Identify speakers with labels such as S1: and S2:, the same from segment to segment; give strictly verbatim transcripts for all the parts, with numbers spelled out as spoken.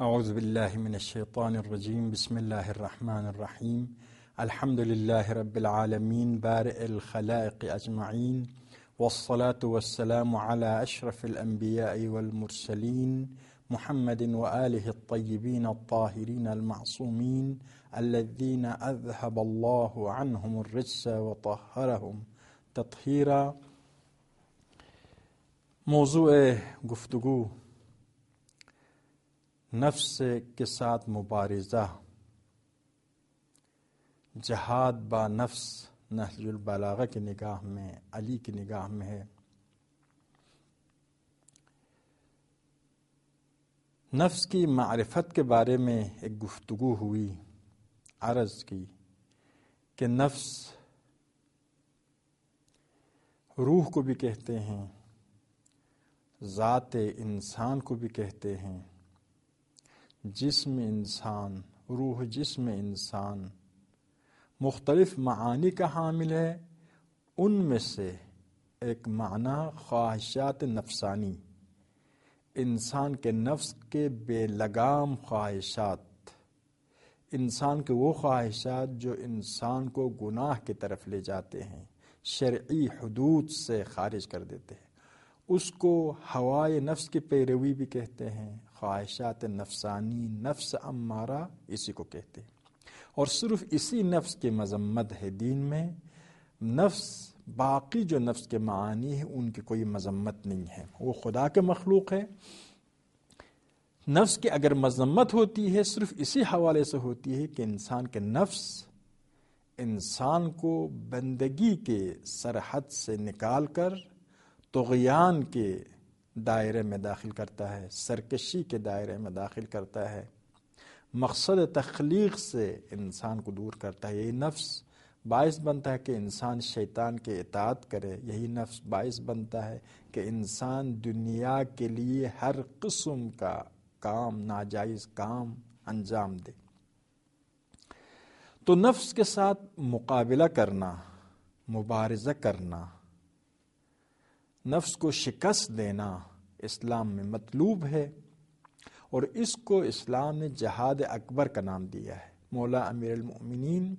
S1: اعوذ باللہ من الشیطان الرجیم بسم اللہ الرحمن الرحیم الحمد للہ رب العالمین بارئ الخلائق اجمعین والصلاة والسلام على اشرف الانبیاء والمرسلین محمد وآلہ الطیبین الطاہرین المعصومین الذین اذهب اللہ عنہم الرجس وطہرہم تطہیرا۔ موضوع گفتگو نفس کے ساتھ مبارزہ، جہاد با نفس نہج البلاغہ کی نگاہ میں، علی کی نگاہ میں ہے۔ نفس کی معرفت کے بارے میں ایک گفتگو ہوئی، عرض کی کہ نفس روح کو بھی کہتے ہیں، ذات انسان کو بھی کہتے ہیں، جسم انسان، روح جسم انسان مختلف معانی کا حامل ہے۔ ان میں سے ایک معنی خواہشات نفسانی، انسان کے نفس کے بے لگام خواہشات، انسان کے وہ خواہشات جو انسان کو گناہ کی طرف لے جاتے ہیں، شرعی حدود سے خارج کر دیتے ہیں، اس کو ہوائے نفس کی پیروی بھی کہتے ہیں۔ خواہشات نفسانی، نفس امارہ اسی کو کہتے ہیں، اور صرف اسی نفس کی مذمت ہے دین میں۔ نفس باقی جو نفس کے معانی ہیں ان کی کوئی مذمت نہیں ہے، وہ خدا کے مخلوق ہے۔ نفس کی اگر مذمت ہوتی ہے صرف اسی حوالے سے ہوتی ہے کہ انسان کے نفس انسان کو بندگی کے سرحد سے نکال کر طغیان کے دائرے میں داخل کرتا ہے، سرکشی کے دائرے میں داخل کرتا ہے، مقصد تخلیق سے انسان کو دور کرتا ہے۔ یہی نفس باعث بنتا ہے کہ انسان شیطان کے اطاعت کرے، یہی نفس باعث بنتا ہے کہ انسان دنیا کے لیے ہر قسم کا کام، ناجائز کام انجام دے۔ تو نفس کے ساتھ مقابلہ کرنا، مبارزہ کرنا، نفس کو شکست دینا اسلام میں مطلوب ہے، اور اس کو اسلام نے جہاد اکبر کا نام دیا ہے۔ مولا امیر المؤمنین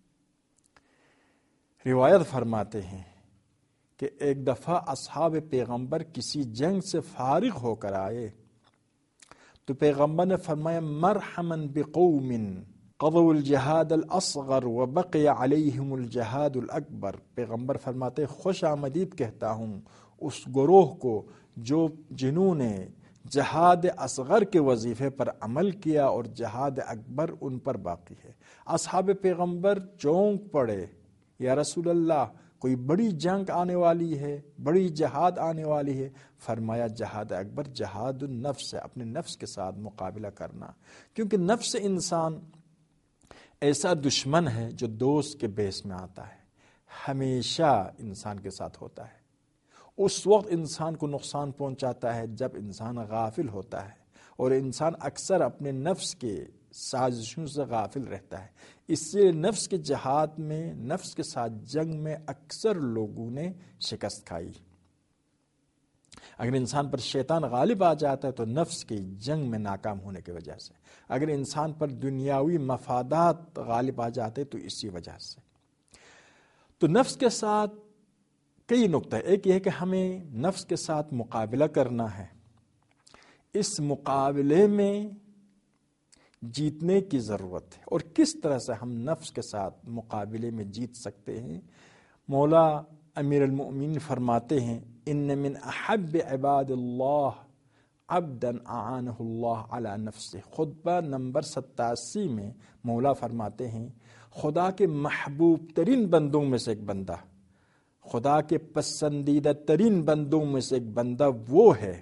S1: روایت فرماتے ہیں کہ ایک دفعہ اصحاب پیغمبر کسی جنگ سے فارغ ہو کر آئے تو پیغمبر نے فرمایا مرحماً بقوم قضوا الجہاد الاصغر وبقی علیہم الجہاد الاکبر۔ پیغمبر فرماتے خوش آمدید کہتا ہوں اس گروہ کو جو جنہوں نے جہاد اصغر کے وظیفے پر عمل کیا اور جہاد اکبر ان پر باقی ہے۔ اصحاب پیغمبر چونک پڑے، یا رسول اللہ کوئی بڑی جنگ آنے والی ہے، بڑی جہاد آنے والی ہے؟ فرمایا جہاد اکبر جہاد النفس ہے، اپنے نفس کے ساتھ مقابلہ کرنا، کیونکہ نفس انسان ایسا دشمن ہے جو دوست کے بیس میں آتا ہے، ہمیشہ انسان کے ساتھ ہوتا ہے۔ اس وقت انسان کو نقصان پہنچاتا ہے جب انسان غافل ہوتا ہے، اور انسان اکثر اپنے نفس کے سازشوں سے غافل رہتا ہے۔ اس سے نفس کے جہاد میں، نفس کے ساتھ جنگ میں اکثر لوگوں نے شکست کھائی۔ اگر انسان پر شیطان غالب آ جاتا ہے تو نفس کی جنگ میں ناکام ہونے کی وجہ سے، اگر انسان پر دنیاوی مفادات غالب آ جاتے تو اسی وجہ سے۔ تو نفس کے ساتھ کئی نقطہ، ایک یہ ہے کہ ہمیں نفس کے ساتھ مقابلہ کرنا ہے۔ اس مقابلے میں جیتنے کی ضرورت ہے، اور کس طرح سے ہم نفس کے ساتھ مقابلے میں جیت سکتے ہیں؟ مولا امیر المؤمنین فرماتے ہیں ان من احب عباد اللہ عبدا اعانہ اللہ علی نفسہ۔ خطبہ نمبر ستاسی میں مولا فرماتے ہیں خدا کے محبوب ترین بندوں میں سے ایک بندہ، خدا کے پسندیدہ ترین بندوں میں سے ایک بندہ وہ ہے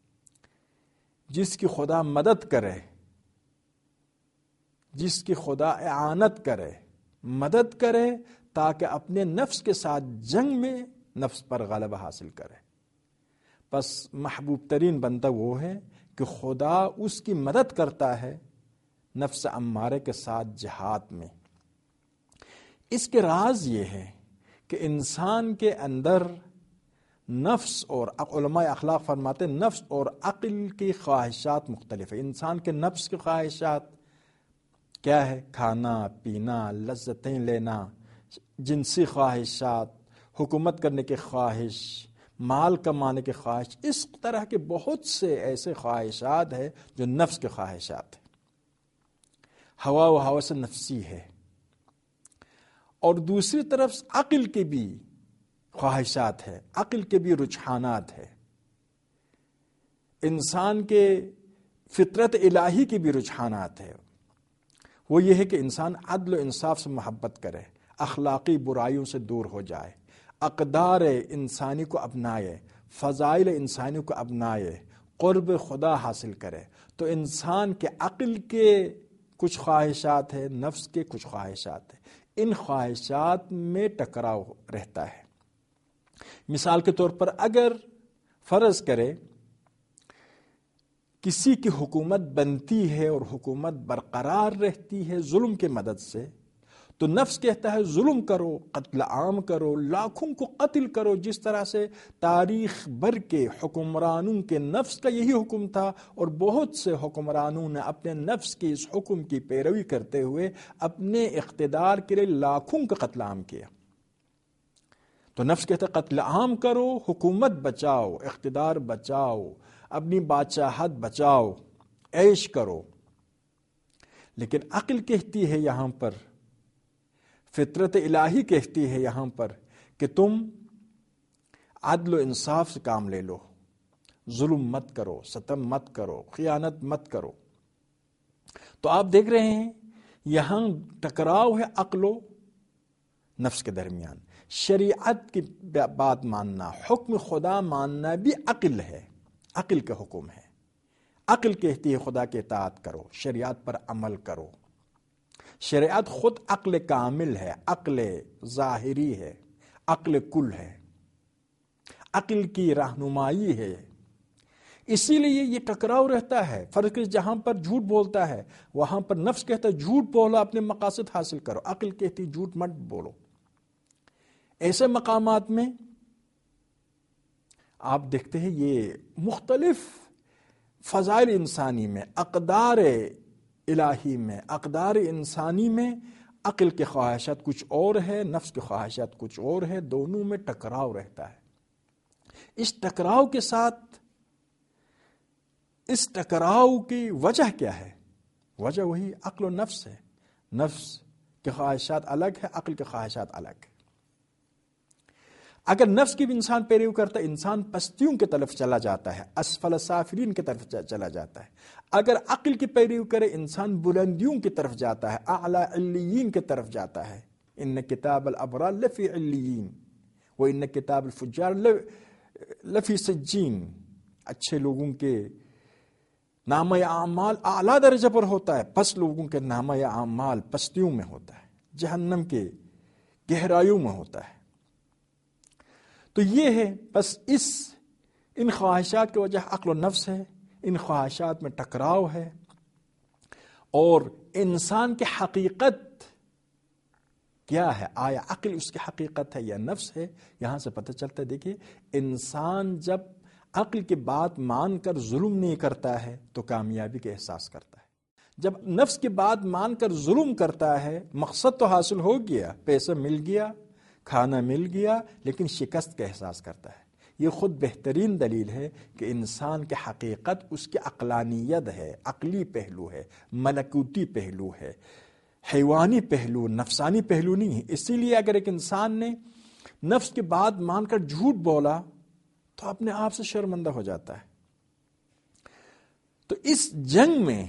S1: جس کی خدا مدد کرے، جس کی خدا اعانت کرے، مدد کرے، تاکہ اپنے نفس کے ساتھ جنگ میں نفس پر غلبہ حاصل کرے۔ پس محبوب ترین بندہ وہ ہے کہ خدا اس کی مدد کرتا ہے نفس امارے کے ساتھ جہاد میں۔ اس کے راز یہ ہے کہ انسان کے اندر نفس اور علماء اخلاق فرماتے ہیں نفس اور عقل کی خواہشات مختلف ہے. انسان کے نفس کی خواہشات کیا ہے؟ کھانا پینا، لذتیں لینا، جنسی خواہشات، حکومت کرنے کی خواہش، مال کمانے کی خواہش. اس طرح کے بہت سے ایسے خواہشات ہیں جو نفس کے خواہشات ہیں، ہوا و ہوس نفسی ہے. اور دوسری طرف عقل کے بھی خواہشات ہے، عقل کے بھی رجحانات ہے، انسان کے فطرت الہی کی بھی رجحانات ہے. وہ یہ ہے کہ انسان عدل و انصاف سے محبت کرے، اخلاقی برائیوں سے دور ہو جائے، اقدار انسانی کو اپنائے، فضائل انسانی کو اپنائے، قرب خدا حاصل کرے. تو انسان کے عقل کے کچھ خواہشات ہیں، نفس کے کچھ خواہشات ہیں. ان خواہشات میں ٹکراؤ رہتا ہے. مثال کے طور پر اگر فرض کرے کسی کی حکومت بنتی ہے اور حکومت برقرار رہتی ہے ظلم کے مدد سے، تو نفس کہتا ہے ظلم کرو، قتل عام کرو، لاکھوں کو قتل کرو. جس طرح سے تاریخ بھر کے حکمرانوں کے نفس کا یہی حکم تھا، اور بہت سے حکمرانوں نے اپنے نفس کے اس حکم کی پیروی کرتے ہوئے اپنے اقتدار کے لیے لاکھوں کا قتل عام کیا. تو نفس کہتا ہے قتل عام کرو، حکومت بچاؤ، اقتدار بچاؤ، اپنی بادشاہت بچاؤ، عیش کرو. لیکن عقل کہتی ہے یہاں پر، فطرت الہی کہتی ہے یہاں پر کہ تم عدل و انصاف سے کام لے لو، ظلم مت کرو، ستم مت کرو، خیانت مت کرو. تو آپ دیکھ رہے ہیں یہاں ٹکراؤ ہے عقل و نفس کے درمیان. شریعت کی بات ماننا، حکم خدا ماننا بھی عقل ہے، عقل کا حکم ہے. عقل کہتی ہے خدا کی اطاعت کرو، شریعت پر عمل کرو. شریعت خود عقل کامل ہے، عقل ظاہری ہے، عقل کل ہے، عقل کی رہنمائی ہے. اسی لیے یہ ٹکراؤ رہتا ہے. فرض کہ جہاں پر جھوٹ بولتا ہے وہاں پر نفس کہتا ہے جھوٹ بولو، اپنے مقاصد حاصل کرو. عقل کہتی جھوٹ مت بولو. ایسے مقامات میں آپ دیکھتے ہیں یہ مختلف فضائل انسانی میں، اقدار الہی میں، اقدار انسانی میں عقل کے خواہشات کچھ اور ہے، نفس کے خواہشات کچھ اور ہے. دونوں میں ٹکراؤ رہتا ہے. اس ٹکراؤ کے ساتھ اس ٹکراؤ کی وجہ کیا ہے؟ وجہ وہی عقل و نفس ہے. نفس کے خواہشات الگ ہے، عقل کے خواہشات الگ ہے. اگر نفس کی بھی انسان پیروی کرتا ہے، انسان پستیوں کی طرف چلا جاتا ہے، اسفل سافلین کی طرف چلا جاتا ہے. اگر عقل کی پیروی کرے انسان بلندیوں کی طرف جاتا ہے، اعلی علیین کی طرف جاتا ہے. ان کتاب الابرار لفی علیین و ان کتاب الفجار لفی سجین. اچھے لوگوں کے نامہ اعمال اعلیٰ درجہ پر ہوتا ہے، پس لوگوں کے نامہ اعمال پستیوں میں ہوتا ہے، جہنم کے گہرائیوں میں ہوتا ہے. تو یہ ہے بس اس ان خواہشات کی وجہ عقل و نفس ہے. ان خواہشات میں ٹکراؤ ہے. اور انسان کی حقیقت کیا ہے؟ آیا عقل اس کی حقیقت ہے یا نفس ہے؟ یہاں سے پتہ چلتا ہے. دیکھیے انسان جب عقل کی بات مان کر ظلم نہیں کرتا ہے تو کامیابی کا احساس کرتا ہے. جب نفس کی بات مان کر ظلم کرتا ہے، مقصد تو حاصل ہو گیا، پیسہ مل گیا، کھانا مل گیا، لیکن شکست کا احساس کرتا ہے. یہ خود بہترین دلیل ہے کہ انسان کی حقیقت اس کی عقلانیت ہے، عقلی پہلو ہے، ملکوتی پہلو ہے، حیوانی پہلو، نفسانی پہلو نہیں ہے. اسی لیے اگر ایک انسان نے نفس کی بات مان کر جھوٹ بولا تو اپنے آپ سے شرمندہ ہو جاتا ہے. تو اس جنگ میں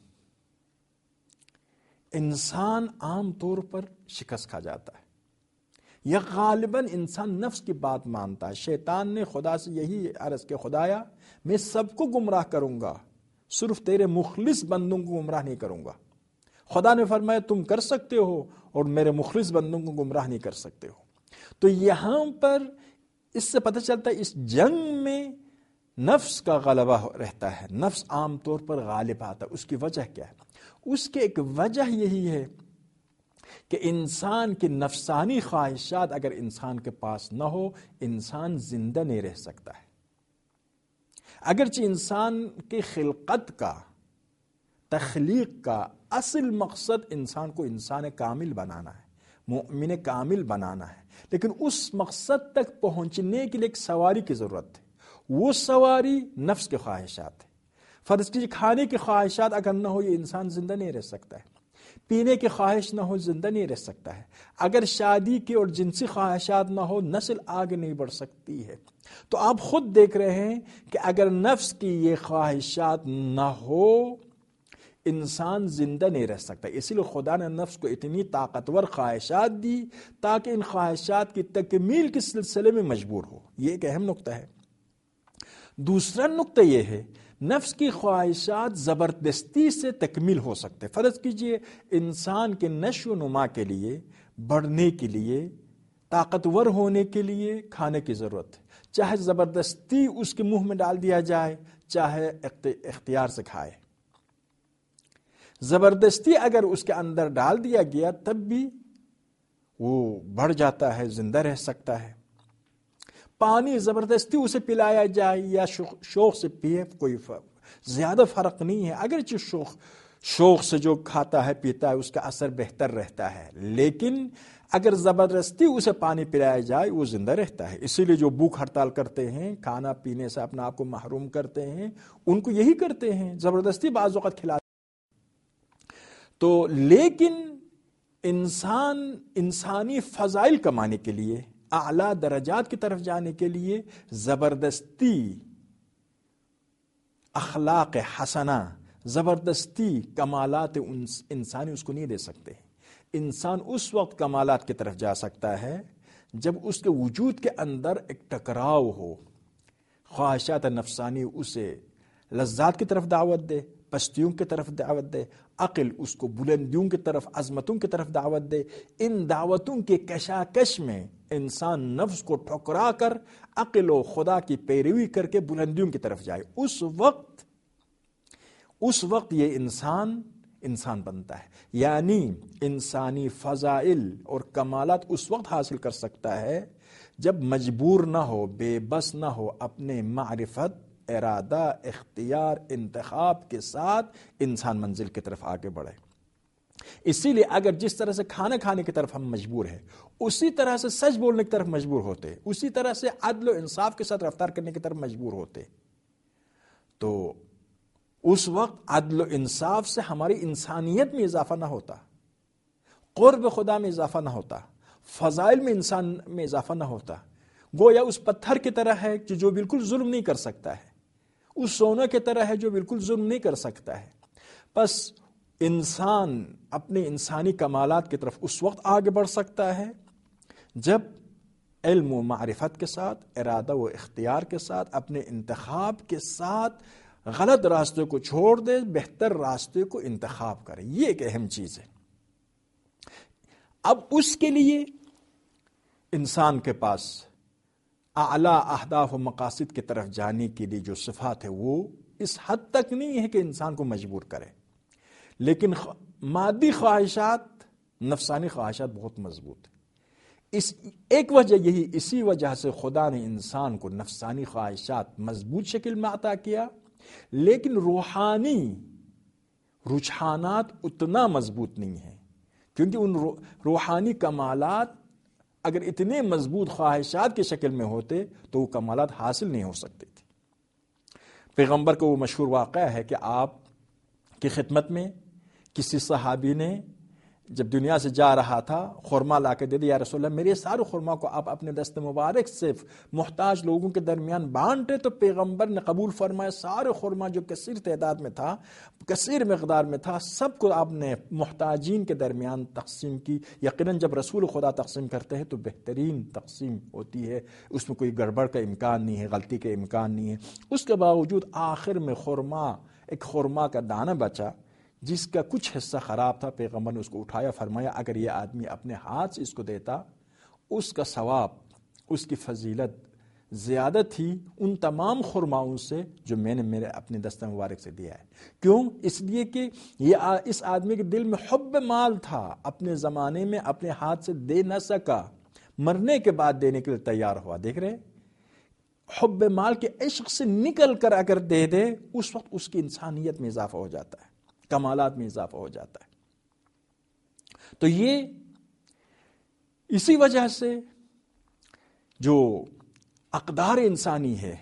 S1: انسان عام طور پر شکست کھا جاتا ہے، یا غالباً انسان نفس کی بات مانتا ہے. شیطان نے خدا سے یہی عرض کہ خدایا میں سب کو گمراہ کروں گا، صرف تیرے مخلص بندوں کو گمراہ نہیں کروں گا. خدا نے فرمایا تم کر سکتے ہو اور میرے مخلص بندوں کو گمراہ نہیں کر سکتے ہو. تو یہاں پر اس سے پتہ چلتا ہے اس جنگ میں نفس کا غلبہ رہتا ہے، نفس عام طور پر غالب آتا ہے. اس کی وجہ کیا ہے؟ اس کی ایک وجہ یہی ہے کہ انسان کی نفسانی خواہشات اگر انسان کے پاس نہ ہو انسان زندہ نہیں رہ سکتا ہے۔ اگرچہ انسان کی خلقت کا، تخلیق کا اصل مقصد انسان کو انسان کامل بنانا ہے، مومن کامل بنانا ہے، لیکن اس مقصد تک پہنچنے کے لیے ایک سواری کی ضرورت ہے۔ وہ سواری نفس کے خواہشات ہے۔ فرض کیجیے کھانے کی خواہشات اگر نہ ہو یہ انسان زندہ نہیں رہ سکتا ہے، پینے کی خواہش نہ ہو زندہ نہیں رہ سکتا ہے، اگر شادی کی اور جنسی خواہشات نہ ہو نسل آگے نہیں بڑھ سکتی ہے۔ تو آپ خود دیکھ رہے ہیں کہ اگر نفس کی یہ خواہشات نہ ہو انسان زندہ نہیں رہ سکتا۔ اسی لیے خدا نے نفس کو اتنی طاقتور خواہشات دی تاکہ ان خواہشات کی تکمیل کے سلسلے میں مجبور ہو۔ یہ ایک اہم نقطہ ہے۔ دوسرا نقطہ یہ ہے نفس کی خواہشات زبردستی سے تکمیل ہو سکتے۔ فرض کیجئے انسان کے نشو و نما کے لیے، بڑھنے کے لیے، طاقتور ہونے کے لیے کھانے کی ضرورت ہے، چاہے زبردستی اس کے منہ میں ڈال دیا جائے چاہے اختیار سے کھائے۔ زبردستی اگر اس کے اندر ڈال دیا گیا تب بھی وہ بڑھ جاتا ہے، زندہ رہ سکتا ہے۔ پانی زبردستی اسے پلایا جائے یا شوق سے پیے کوئی زیادہ فرق نہیں ہے، اگرچہ شوق شوق سے جو کھاتا ہے پیتا ہے اس کا اثر بہتر رہتا ہے، لیکن اگر زبردستی اسے پانی پلایا جائے وہ زندہ رہتا ہے۔ اسی لیے جو بھوک ہڑتال کرتے ہیں، کھانا پینے سے اپنا آپ کو محروم کرتے ہیں، ان کو یہی کرتے ہیں، زبردستی بعض اوقات کھلاتے ہیں۔ تو لیکن انسان انسانی فضائل کمانے کے لیے، اعلیٰ درجات کی طرف جانے کے لیے زبردستی اخلاق حسنہ، زبردستی کمالات انسانی اس کو نہیں دے سکتے۔ انسان اس وقت کمالات کی طرف جا سکتا ہے جب اس کے وجود کے اندر ایک ٹکراؤ ہو، خواہشات نفسانی اسے لذات کی طرف دعوت دے، پستیوں کی طرف دعوت دے، عقل اس کو بلندیوں کی طرف، عظمتوں کی طرف دعوت دے۔ ان دعوتوں کے کشاکش میں انسان نفس کو ٹھکرا کر عقل و خدا کی پیروی کر کے بلندیوں کی طرف جائے، اس وقت اس وقت یہ انسان انسان بنتا ہے۔ یعنی انسانی فضائل اور کمالات اس وقت حاصل کر سکتا ہے جب مجبور نہ ہو، بے بس نہ ہو، اپنے معرفت، ارادہ، اختیار، انتخاب کے ساتھ انسان منزل کی طرف آگے بڑھے۔ اسی لیے اگر جس طرح سے کھانا کھانے کی طرف ہم مجبور ہیں، اسی طرح سے سچ بولنے کی طرف مجبور ہوتے، اسی طرح سے عدل و انصاف کے ساتھ رفتار کرنے کی طرف مجبور ہوتے، تو اس وقت عدل و انصاف سے ہماری انسانیت میں اضافہ نہ ہوتا، قرب خدا میں اضافہ نہ ہوتا، فضائل میں انسان میں اضافہ نہ ہوتا۔ گویا اس پتھر کی طرح ہے کہ جو بالکل ظلم نہیں کر سکتا ہے، اس سونے کی طرح ہے جو بالکل ظلم نہیں کر سکتا ہے۔ بس انسان اپنے انسانی کمالات کی طرف اس وقت آگے بڑھ سکتا ہے جب علم و معرفت کے ساتھ، ارادہ و اختیار کے ساتھ، اپنے انتخاب کے ساتھ غلط راستے کو چھوڑ دے، بہتر راستے کو انتخاب کرے۔ یہ ایک اہم چیز ہے۔ اب اس کے لیے انسان کے پاس اعلیٰ اہداف و مقاصد کی طرف جانے کے لیے جو صفات ہے وہ اس حد تک نہیں ہے کہ انسان کو مجبور کرے، لیکن مادی خواہشات، نفسانی خواہشات بہت مضبوط ہیں۔ اس ایک وجہ یہی اسی وجہ سے خدا نے انسان کو نفسانی خواہشات مضبوط شکل میں عطا کیا، لیکن روحانی رجحانات اتنا مضبوط نہیں ہیں، کیونکہ ان روحانی کمالات اگر اتنے مضبوط خواہشات کی شکل میں ہوتے تو وہ کمالات حاصل نہیں ہو سکتے تھے۔ پیغمبر کو وہ مشہور واقعہ ہے کہ آپ کی خدمت میں کسی صحابی نے جب دنیا سے جا رہا تھا خورما لا کے دے دیا، یا رسول اللہ میرے سارے خورما کو آپ اپنے دست مبارک سے محتاج لوگوں کے درمیان بانٹے، تو پیغمبر نے قبول فرمایا، سارے خورما جو کثیر تعداد میں تھا، کثیر مقدار میں تھا، سب کو آپ نے محتاجین کے درمیان تقسیم کی۔ یقیناً جب رسول خدا تقسیم کرتے ہیں تو بہترین تقسیم ہوتی ہے، اس میں کوئی گڑبڑ کا امکان نہیں ہے، غلطی کا امکان نہیں ہے۔ اس کے باوجود آخر میں خورما، ایک خورما کا دانہ بچا جس کا کچھ حصہ خراب تھا، پیغمبر نے اس کو اٹھایا، فرمایا اگر یہ آدمی اپنے ہاتھ سے اس کو دیتا، اس کا ثواب، اس کی فضیلت زیادہ تھی ان تمام خرماؤں سے جو میں نے میرے اپنے دستہ مبارک سے دیا ہے۔ کیوں؟ اس لیے کہ یہ اس آدمی کے دل میں حب مال تھا، اپنے زمانے میں اپنے ہاتھ سے دے نہ سکا، مرنے کے بعد دینے کے لیے تیار ہوا۔ دیکھ رہے حب مال کے عشق سے نکل کر اگر دے دے، اس وقت اس کی انسانیت میں اضافہ ہو جاتا ہے، کمالات میں اضافہ ہو جاتا ہے۔ تو یہ اسی وجہ سے جو اقدار انسانی ہے،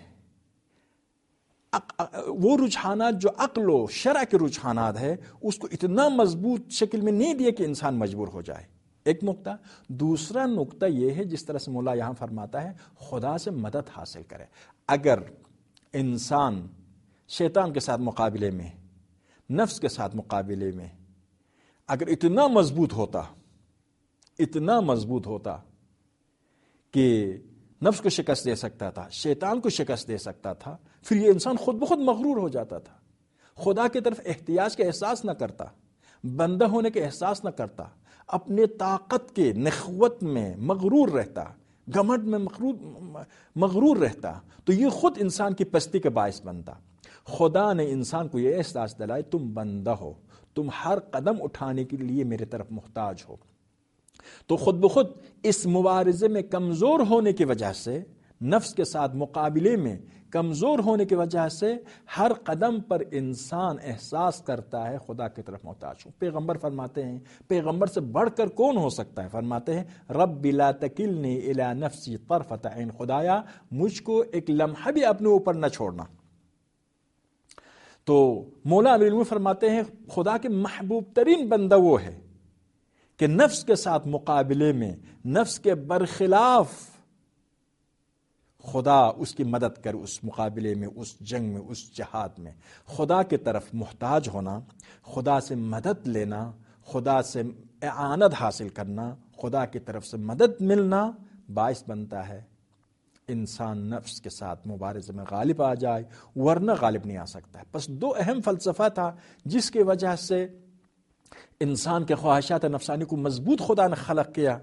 S1: وہ رجحانات جو عقل و شرع کے رجحانات ہے، اس کو اتنا مضبوط شکل میں نہیں دیا کہ انسان مجبور ہو جائے، ایک نقطہ۔ دوسرا نقطہ یہ ہے جس طرح سے مولا یہاں فرماتا ہے خدا سے مدد حاصل کرے۔ اگر انسان شیطان کے ساتھ مقابلے میں، نفس کے ساتھ مقابلے میں اگر اتنا مضبوط ہوتا اتنا مضبوط ہوتا کہ نفس کو شکست دے سکتا تھا، شیطان کو شکست دے سکتا تھا، پھر یہ انسان خود بخود مغرور ہو جاتا تھا، خدا کی طرف احتیاج کا احساس نہ کرتا، بندہ ہونے کا احساس نہ کرتا، اپنے طاقت کے نخوت میں مغرور رہتا، گھمنڈ میں مغرور رہتا، تو یہ خود انسان کی پستی کا باعث بنتا۔ خدا نے انسان کو یہ احساس دلائے تم بندہ ہو، تم ہر قدم اٹھانے کے لیے میرے طرف محتاج ہو، تو خود بخود اس مبارزے میں کمزور ہونے کی وجہ سے، نفس کے ساتھ مقابلے میں کمزور ہونے کی وجہ سے ہر قدم پر انسان احساس کرتا ہے خدا کی طرف محتاج ہوں۔ پیغمبر فرماتے ہیں، پیغمبر سے بڑھ کر کون ہو سکتا ہے؟ فرماتے ہیں رب لا تکلنی الی نفسی طرفۃ عین، خدایا مجھ کو ایک لمحہ بھی اپنے اوپر نہ چھوڑنا۔ تو مولا امیر المومنین فرماتے ہیں خدا کے محبوب ترین بندہ وہ ہے کہ نفس کے ساتھ مقابلے میں، نفس کے برخلاف خدا اس کی مدد کر، اس مقابلے میں، اس جنگ میں، اس جہاد میں خدا کی طرف محتاج ہونا، خدا سے مدد لینا، خدا سے اعانت حاصل کرنا، خدا کی طرف سے مدد ملنا باعث بنتا ہے انسان نفس کے ساتھ مبارزے میں غالب آ جائے، ورنہ غالب نہیں آ سکتا ہے۔ بس دو اہم فلسفہ تھا جس کی وجہ سے انسان کے خواہشات نفسانی کو مضبوط خدا نے خلق کیا،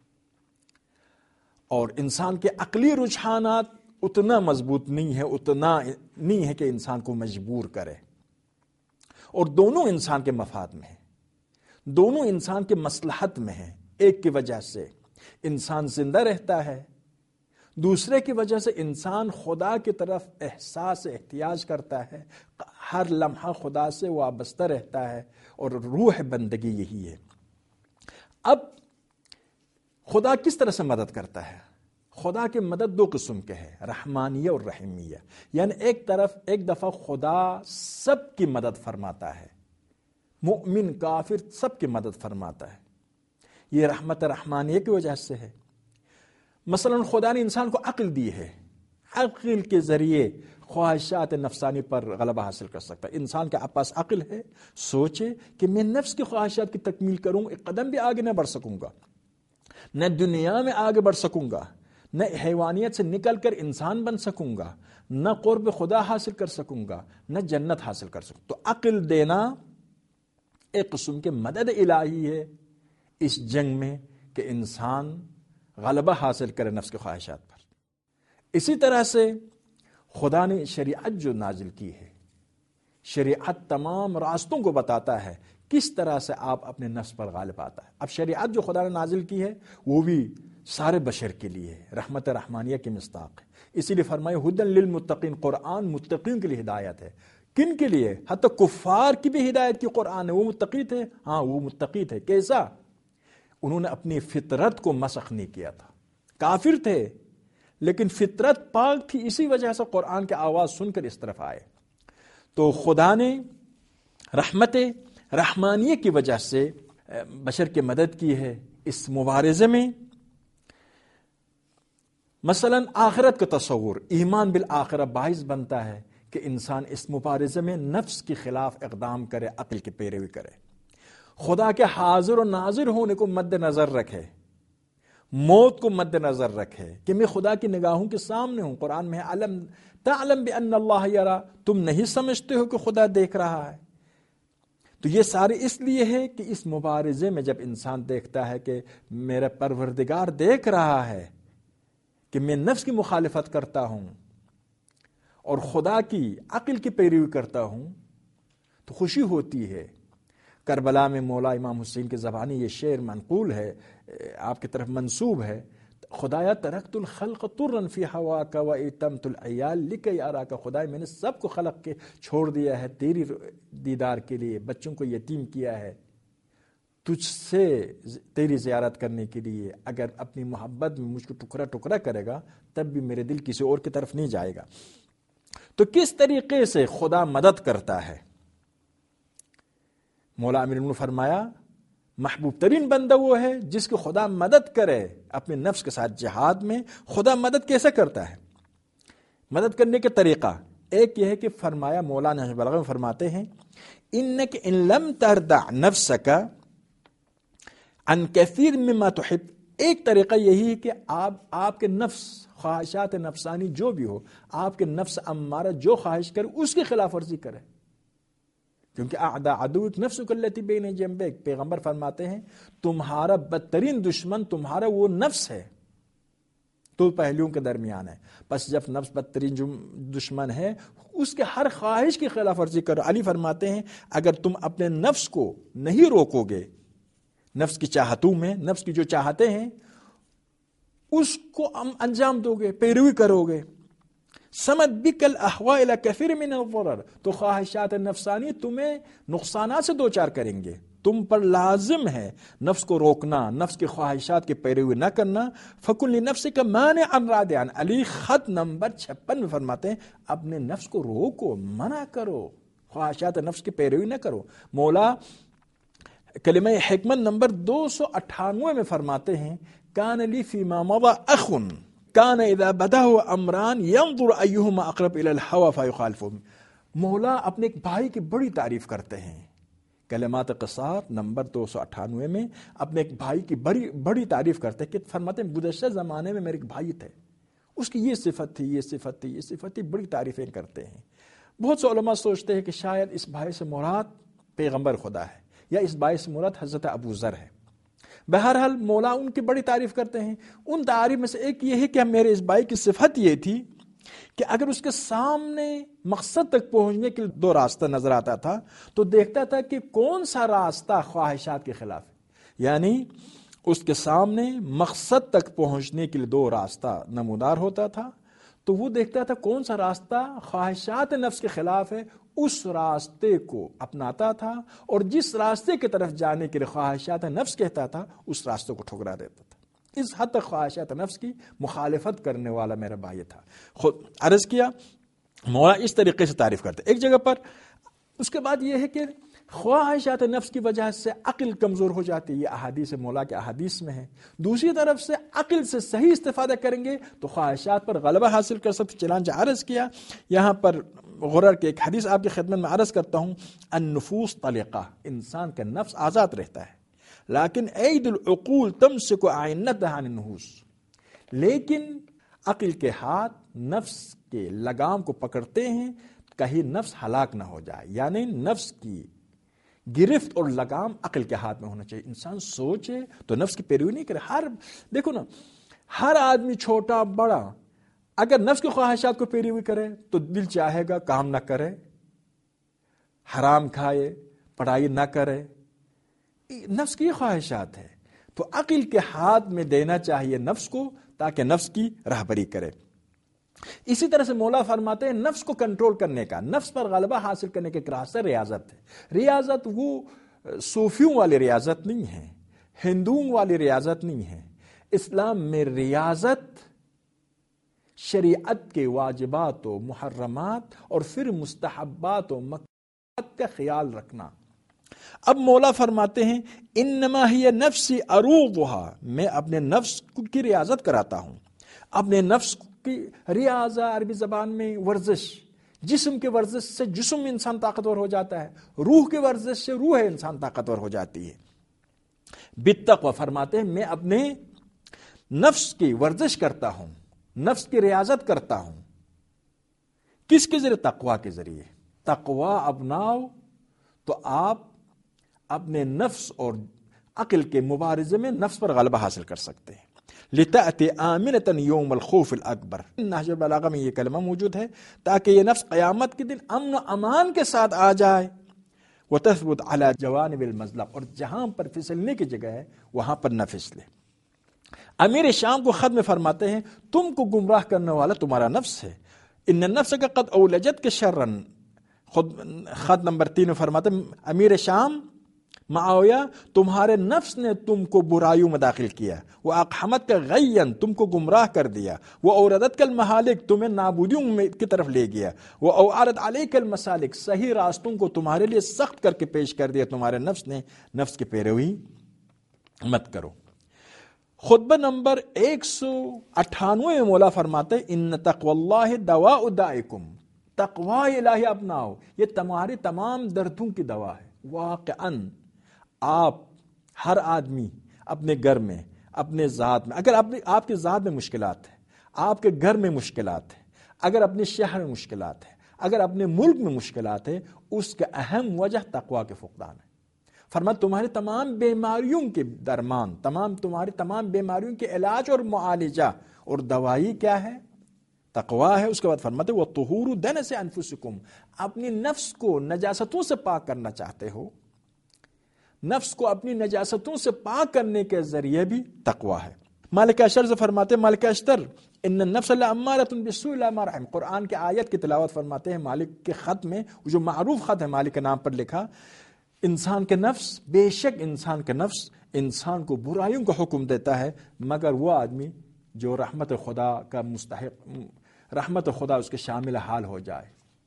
S1: اور انسان کے عقلی رجحانات اتنا مضبوط نہیں ہے، اتنا نہیں ہے کہ انسان کو مجبور کرے، اور دونوں انسان کے مفاد میں ہیں، دونوں انسان کے مصلحت میں ہیں۔ ایک کی وجہ سے انسان زندہ رہتا ہے، دوسرے کی وجہ سے انسان خدا کی طرف احساس احتیاج کرتا ہے، ہر لمحہ خدا سے وابستہ رہتا ہے، اور روح بندگی یہی ہے۔ اب خدا کس طرح سے مدد کرتا ہے؟ خدا کی مدد دو قسم کے ہے، رحمانیہ اور رحیمیہ، یعنی ایک طرف ایک دفعہ خدا سب کی مدد فرماتا ہے، مؤمن کافر سب کی مدد فرماتا ہے، یہ رحمت رحمانیہ کی وجہ سے ہے۔ مثلا خدا نے انسان کو عقل دی ہے، عقل کے ذریعے خواہشات نفسانی پر غلبہ حاصل کر سکتا ہے۔ انسان کے پاس عقل ہے، سوچے کہ میں نفس کی خواہشات کی تکمیل کروں، ایک قدم بھی آگے نہ بڑھ سکوں گا، نہ دنیا میں آگے بڑھ سکوں گا، نہ حیوانیت سے نکل کر انسان بن سکوں گا، نہ قرب خدا حاصل کر سکوں گا، نہ جنت حاصل کر سکوں۔ تو عقل دینا ایک قسم کے مدد الہی ہے اس جنگ میں کہ انسان غلبہ حاصل کرے نفس کے خواہشات پر۔ اسی طرح سے خدا نے شریعت جو نازل کی ہے، شریعت تمام راستوں کو بتاتا ہے کس طرح سے آپ اپنے نفس پر غالب آتا ہے۔ اب شریعت جو خدا نے نازل کی ہے وہ بھی سارے بشر کے لیے ہے، رحمت رحمانیہ کی مصداق ہے، اسی لیے فرمائے ہدی للمتقین، قرآن متقین کے لیے ہدایت ہے۔ کن کے لیے؟ حتی کفار کی بھی ہدایت کی قرآن ہے، وہ متقی تھے، ہاں وہ متقی تھے، کیسا؟ انہوں نے اپنی فطرت کو مسخ نہیں کیا تھا، کافر تھے لیکن فطرت پاک تھی، اسی وجہ سے قرآن کی آواز سن کر اس طرف آئے۔ تو خدا نے رحمت رحمانیہ کی وجہ سے بشر کی مدد کی ہے اس مبارزے میں۔ مثلا آخرت کا تصور، ایمان بالآخرہ باعث بنتا ہے کہ انسان اس مبارزے میں نفس کے خلاف اقدام کرے، عقل کی پیروی کرے، خدا کے حاضر و ناظر ہونے کو مد نظر رکھے، موت کو مد نظر رکھے کہ میں خدا کی نگاہوں کے سامنے ہوں۔ قرآن میں علم تعلم بان اللہ یرا، تم نہیں سمجھتے ہو کہ خدا دیکھ رہا ہے؟ تو یہ سارے اس لیے ہے کہ اس مبارزے میں جب انسان دیکھتا ہے کہ میرا پروردگار دیکھ رہا ہے، کہ میں نفس کی مخالفت کرتا ہوں اور خدا کی عقل کی پیروی کرتا ہوں تو خوشی ہوتی ہے۔ کربلا میں مولا امام حسین کی زبانی یہ شعر منقول ہے، آپ کی طرف منسوب ہے، خدایا ترکت الخلق طرا فی ہواک و اتمت العیال لکی اراک، خدایا میں نے سب کو خلق کے چھوڑ دیا ہے تیری دیدار کے لیے، بچوں کو یتیم کیا ہے تجھ سے تیری زیارت کرنے کے لیے، اگر اپنی محبت میں مجھ کو ٹکڑا ٹکڑا کرے گا تب بھی میرے دل کسی اور کی طرف نہیں جائے گا۔ تو کس طریقے سے خدا مدد کرتا ہے؟ مولا امیر نے فرمایا محبوب ترین بندہ وہ ہے جس کو خدا مدد کرے اپنے نفس کے ساتھ جہاد میں۔ خدا مدد کیسے کرتا ہے؟ مدد کرنے کے طریقہ ایک یہ ہے کہ فرمایا مولا نہج البلاغہ میں فرماتے ہیں انک ان لم تردع نفسک عن کثیر مما تحب، ایک طریقہ یہی ہے کہ آپ آپ کے نفس خواہشات نفسانی جو بھی ہو، آپ کے نفس امارہ جو خواہش کرے اس کی خلاف ورزی کرے، کیونکہ اعداء عدوک نفسک التی بین جنبیک، پیغمبر فرماتے ہیں تمہارا بدترین دشمن تمہارا وہ نفس ہے، دو پہلوؤں کے درمیان ہے، پس جب نفس بدترین دشمن ہے اس کے ہر خواہش کی خلاف ورزی کرو۔ علی فرماتے ہیں اگر تم اپنے نفس کو نہیں روکو گے، نفس کی چاہتوں میں، نفس کی جو چاہتے ہیں اس کو انجام دو گے، پیروی کرو گے، سمت بک الاحواء الی کثیر من الضرر، تو خواہشات نفسانی تمہیں نقصانات سے دوچار کریں گے، تم پر لازم ہے نفس کو روکنا، نفس کی خواہشات کی پیروی نہ کرنا۔ فکن لنفسک مانعا رادعا، علی خط نمبر چھپن میں فرماتے ہیں اپنے نفس کو روکو، منع کرو، خواہشات نفس کی پیروی نہ کرو۔ مولا کلمہ حکمت نمبر دو سو اٹھانوے میں فرماتے ہیں کان لی فیما مضى اخ کان اذا بدہ امران ينظر ایہما اقرب الى الهوى فیخالفہ۔ مولا اپنے ایک بھائی کی بڑی تعریف کرتے ہیں، کلمات قصار نمبر دو سو اٹھانوے میں اپنے ایک بھائی کی بڑی بڑی تعریف کرتے ہیں کہ فرماتے ہیں گزشتہ زمانے میں میرے ایک بھائی تھے، اس کی یہ صفت تھی، یہ صفت تھی، یہ صفت تھی، بڑی تعریفیں کرتے ہیں۔ بہت سے علماء سوچتے ہیں کہ شاید اس بھائی سے مراد پیغمبر خدا ہے یا اس بھائی سے مراد حضرت ابو ذر ہے۔ بہرحال مولا ان کی بڑی تعریف کرتے ہیں، ان تعریف میں سے ایک یہ ہے کہ میرے اس بھائی کی صفت یہ تھی کہ اگر اس کے سامنے مقصد تک پہنچنے کے لیے دو راستہ نظر آتا تھا تو دیکھتا تھا کہ کون سا راستہ خواہشات کے خلاف ہے، یعنی اس کے سامنے مقصد تک پہنچنے کے لیے دو راستہ نمودار ہوتا تھا تو وہ دیکھتا تھا کون سا راستہ خواہشات نفس کے خلاف ہے، اس راستے کو اپناتا تھا، اور جس راستے کی طرف جانے کے لیے خواہشات نفس کہتا تھا اس راستے کو ٹھکرا دیتا تھا۔ اس حد تک خواہشات نفس کی مخالفت کرنے والا میرا بھائی تھا۔ خود عرض کیا مولا اس طریقے سے تعریف کرتے ایک جگہ پر۔ اس کے بعد یہ ہے کہ خواہشات نفس کی وجہ سے عقل کمزور ہو جاتی ہے، یہ احادیث مولا کے احادیث میں ہے۔ دوسری طرف سے عقل سے صحیح استفادہ کریں گے تو خواہشات پر غلبہ حاصل کر سکتے۔ چنانچہ عرض کیا یہاں پر غرر کے ایک حدیث آپ کی خدمت میں عرض کرتا ہوں، النفوس طلقہ، انسان کا نفس آزاد رہتا ہے، لیکن عید العقول تمسک اعنتها عن النحوس، لیکن عقل کے ہاتھ نفس کے لگام کو پکڑتے ہیں کہیں نفس ہلاک نہ ہو جائے، یعنی نفس کی گرفت اور لگام عقل کے ہاتھ میں ہونا چاہیے۔ انسان سوچے تو نفس کی پیروی نہیں کرے۔ ہر دیکھو نا، ہر آدمی چھوٹا بڑا اگر نفس کی خواہشات کو پیروی کرے تو دل چاہے گا کام نہ کرے، حرام کھائے، پڑھائی نہ کرے، نفس کی خواہشات ہے۔ تو عقل کے ہاتھ میں دینا چاہیے نفس کو تاکہ نفس کی رہبری کرے۔ اسی طرح سے مولا فرماتے ہیں نفس کو کنٹرول کرنے کا، نفس پر غلبہ حاصل کرنے کا ایک راستہ ریاضت ہے۔ ریاضت وہ صوفیوں والی ریاضت نہیں ہے، ہندوؤں والی ریاضت نہیں ہے۔ اسلام میں ریاضت شریعت کے واجبات و محرمات اور پھر مستحبات و مکروہات کا خیال رکھنا۔ اب مولا فرماتے ہیں انما ہی نفسی اروغها، میں اپنے نفس کی ریاضت کراتا ہوں۔ اپنے نفس کی ریاضہ عربی زبان میں ورزش، جسم کے ورزش سے جسم انسان طاقتور ہو جاتا ہے، روح کی ورزش سے روح انسان طاقتور ہو جاتی ہے۔ بالتقوی فرماتے ہیں میں اپنے نفس کی ورزش کرتا ہوں، نفس کی ریاضت کرتا ہوں۔ کس کے ذریعے؟ تقوی کے ذریعے۔ تقوی اپناؤ تو آپ اپنے نفس اور عقل کے مبارزے میں نفس پر غلبہ حاصل کر سکتے ہیں۔ لتأتی آمنة یوم الخوف الاکبر. نہج البلاغہ میں یہ کلمہ موجود ہے تاکہ یہ نفس قیامت کے دن امن و امان کے ساتھ آ جائے. وتثبت علی جوانب المظلم، اور جہاں پر پھسلنے کی جگہ ہے وہاں پر نہ پھسلے. امیر شام کو خط میں فرماتے ہیں تم کو گمراہ کرنے والا تمہارا نفس ہے. ان النفس کا قد اولجت کے شرن. خود خط نمبر تین میں فرماتے ہیں امیر شام معاویہ تمہارے نفس نے تم کو برائیوں میں داخل کیا. وہ اقحمت کا غین تم کو گمراہ کر دیا. وہ اوردت کا المحالک تمہیں نابودیوں کی طرف لے گیا. وہ اوعرت علیک المسالک صحیح راستوں کو تمہارے لیے سخت کر کے پیش کر دیا. تمہارے نفس نے نفس کی پیروی مت کرو. خطبہ نمبر ایک سو اٹھانوے میں مولا فرماتے ان تقوی اللہ دواء دائکم. تقوی الہی اپناؤ، یہ تمہاری تمام دردوں کی دوا ہے. واقعاً آپ ہر آدمی اپنے گھر میں اپنے ذات میں، اگر اپنے آپ کے ذات میں مشکلات ہیں، آپ کے گھر میں مشکلات ہیں، اگر اپنے شہر میں مشکلات ہیں، اگر اپنے ملک میں مشکلات ہیں، اس کا اہم وجہ تقوی کے فقدان ہے. فرمایا تمہاری تمام بیماریوں کے درمان، تمام تمہاری تمام بیماریوں کے علاج اور معالجہ اور دوائی کیا ہے؟ تقوی ہے. اس کے بعد فرماتے وَالطُّهُورُ دَنَسِ أَنفُسِكُمْ، اپنی نفس کو نجاستوں سے پاک کرنا چاہتے ہو، نفس کو اپنی نجاستوں سے پاک کرنے کے ذریعے بھی تقوی ہے. مالک اشتر سے فرماتے ہیں مالک اشتر ان النفس لامارۃ بالسوء الا ما رحم. قرآن کے آیت کی تلاوت فرماتے ہیں مالک کے خط میں، جو معروف خط ہے مالک کے نام پر لکھا، انسان کے نفس، بے شک انسان کے نفس انسان کو برائیوں کا حکم دیتا ہے مگر وہ آدمی جو رحمت خدا کا مستحق، رحمت خدا اس کے شامل حال ہو جائے.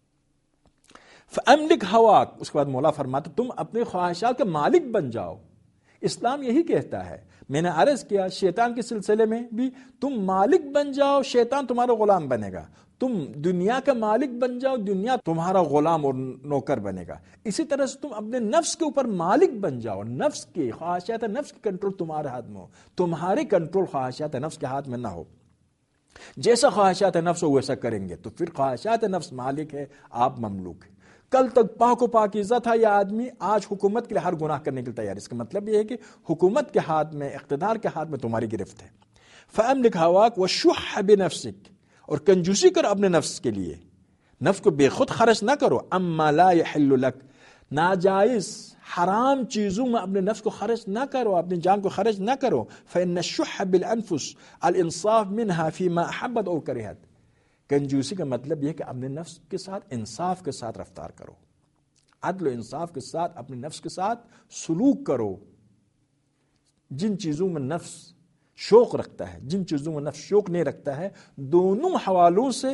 S1: فَأَمْلِكْ هَوَاكَ، اس کے بعد مولا فرماتے تم اپنے خواہشات کے مالک بن جاؤ. اسلام یہی کہتا ہے. میں نے عرض کیا شیطان کے سلسلے میں بھی تم مالک بن جاؤ، شیطان تمہارا غلام بنے گا. تم دنیا کا مالک بن جاؤ، دنیا تمہارا غلام اور نوکر بنے گا. اسی طرح سے تم اپنے نفس کے اوپر مالک بن جاؤ. نفس کی خواہشات نفس کی کنٹرول تمہارے ہاتھ میں ہو، تمہاری کنٹرول خواہشات نفس کے ہاتھ میں نہ ہو. جیسا خواہشات نفس ہو ویسا کریں گے تو پھر خواہشات نفس مالک ہے، آپ مملوک ہے. کل تک پاک و پاکیزہ تھا یہ آدمی، آج حکومت کے لیے ہر گناہ کرنے کے لیے تیار. اس کا مطلب یہ ہے کہ حکومت کے ہاتھ میں، اقتدار کے ہاتھ میں تمہاری گرفت ہے. فَأَمْلِكْ هَوَاكَ وَشُحَّ بِنَفْسِكَ، اور کنجوسی کرو اپنے نفس کے لیے، نفس کو بے خود خرچ نہ کرو. اما لا يحل لك، ناجائز حرام چیزوں میں اپنے نفس کو خرچ نہ کرو، اپنی جان کو خرچ نہ کرو. فإن الشح بالانفس الانصاف منها فيما احبت او کرہت. کنجوسی کا مطلب یہ کہ اپنے نفس کے ساتھ انصاف کے ساتھ رفتار کرو، عدل و انصاف کے ساتھ اپنے نفس کے ساتھ سلوک کرو. جن چیزوں میں نفس شوق رکھتا ہے، جن چیزوں میں نفس شوق نہیں رکھتا ہے، دونوں حوالوں سے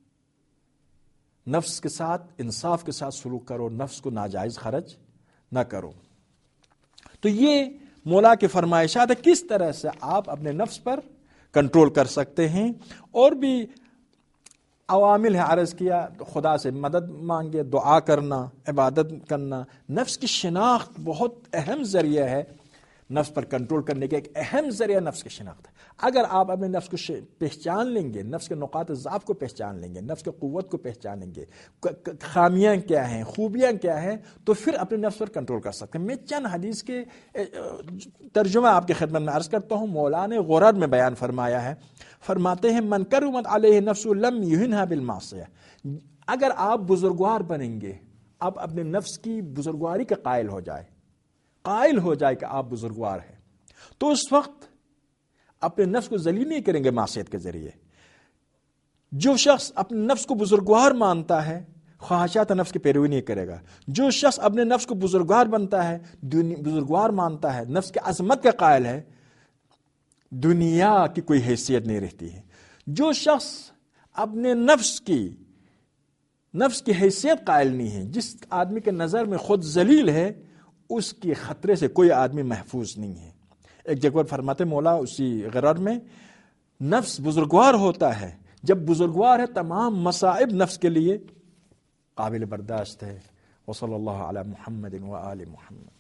S1: نفس کے ساتھ انصاف کے ساتھ سلوک کرو، نفس کو ناجائز خرچ نہ کرو. تو یہ مولا کی فرمائشات ہے کس طرح سے آپ اپنے نفس پر کنٹرول کر سکتے ہیں. اور بھی عوامل ہے، عرض کیا خدا سے مدد مانگے، دعا کرنا، عبادت کرنا. نفس کی شناخت بہت اہم ذریعہ ہے نفس پر کنٹرول کرنے کا. ایک اہم ذریعہ نفس کی شناخت ہے. اگر آپ اپنے نفس کو پہچان لیں گے، نفس کے نقاط ضعف کو پہچان لیں گے، نفس کی قوت کو پہچان لیں گے، خامیاں کیا ہیں، خوبیاں کیا ہیں، تو پھر اپنے نفس پر کنٹرول کر سکتے ہیں. میں چند حدیث کے ترجمہ آپ کی خدمت میں عرض کرتا ہوں. مولانا غرر میں بیان فرمایا ہے، فرماتے ہیں من کرمت علیہ نفس لم یہنها بالمعصیہ. اگر آپ بزرگوار بنیں گے، آپ اپنے نفس کی بزرگواری کا قائل ہو جائے، قائل ہو جائے کہ آپ بزرگوار ہیں، تو اس وقت اپنے نفس کو ذلیل نہیں کریں گے معصیت کے ذریعے. جو شخص اپنے نفس کو بزرگوار مانتا ہے خواہشات نفس کی پیروی نہیں کرے گا. جو شخص اپنے نفس کو بزرگوار بنتا ہے، بزرگوار مانتا ہے، نفس کی عظمت کا قائل ہے، دنیا کی کوئی حیثیت نہیں رہتی ہے. جو شخص اپنے نفس کی نفس کی حیثیت قائل نہیں ہے، جس آدمی کے نظر میں خود ذلیل ہے، اس کے خطرے سے کوئی آدمی محفوظ نہیں ہے. ایک جگہ فرماتے مولا اسی غرر میں، نفس بزرگوار ہوتا ہے جب بزرگوار ہے تمام مصائب نفس کے لیے قابل برداشت ہے. وصلی اللہ علی محمد و آل محمد.